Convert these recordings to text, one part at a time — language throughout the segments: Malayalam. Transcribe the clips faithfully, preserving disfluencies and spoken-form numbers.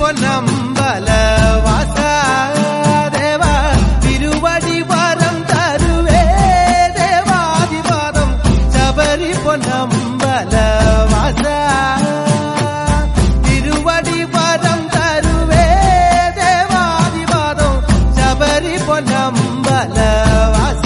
പൊന്നമ്പല വാസ ദേവ തിരുവടി വരം തരുവേ ദേവാദിപാദം ശബരി പൊന്നമ്പല വാസ തിരുവടി വരം തരുവേ ദേവാദിപാദം ശബരി പൊന്നമ്പല വാസ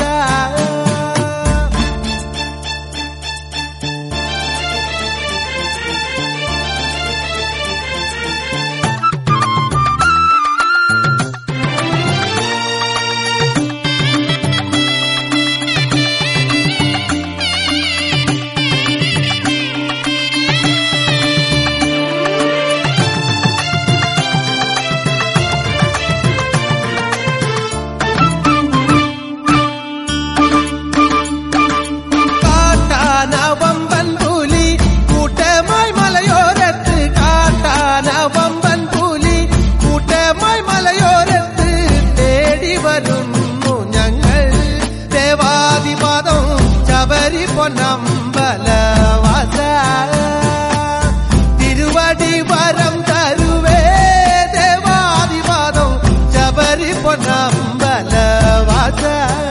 പൊന്നമ്പല വാസ തിരുവടി വരം തരുവേ ദേവാദിപാദം ശബരി പൊന്നമ്പല വാസ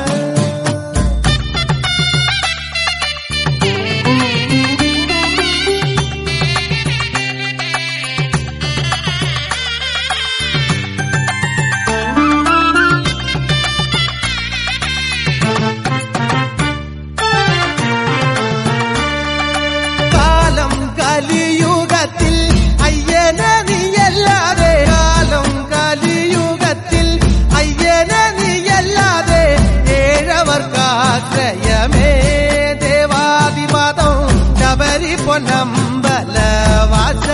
കലിയുഗത്തിൽ അയ്യന നീയല്ലാതെ കാലം കലിയുഗത്തിൽ അയ്യന നീയല്ലാതെ ഏഴവർക്കാശ്രയമേ ദേവാദിപാദം ശബരി പൊന്നമ്പല വാസ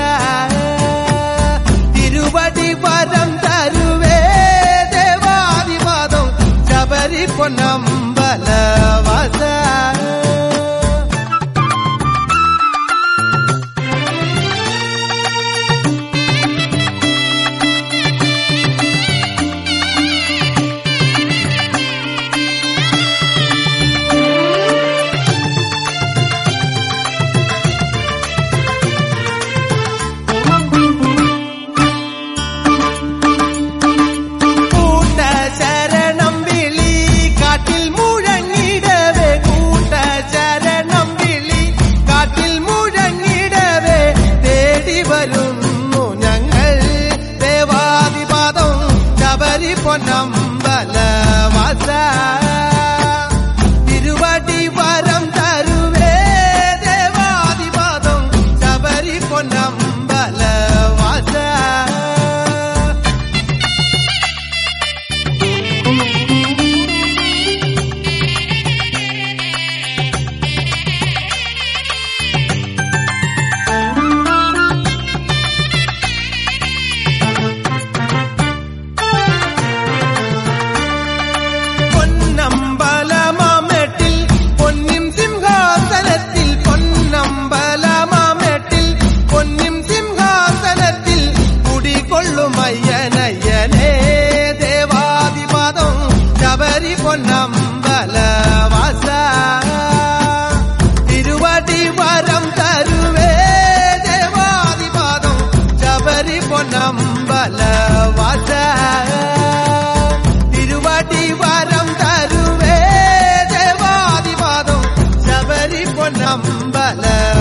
തിരുവടി വരം തരുവേ ദേവാദിപാദം ശബരി പൊന്നമ്പല വാസ പൊന്നമ്പല വാസ തിരുവടി വരം തരുവേ ദേവാദിപാദം ശബരി പൊന്നമ്പല വാസ പൊന്നമ്പല വാസ തിരുവടി വരം തരുവേ ദേവാദിപാദം ശബരി പൊന്നമ്പല വാസ തിരുവടി വരം തരുവേ ദേവാദിപാദം ശബരി പൊന്നമ്പല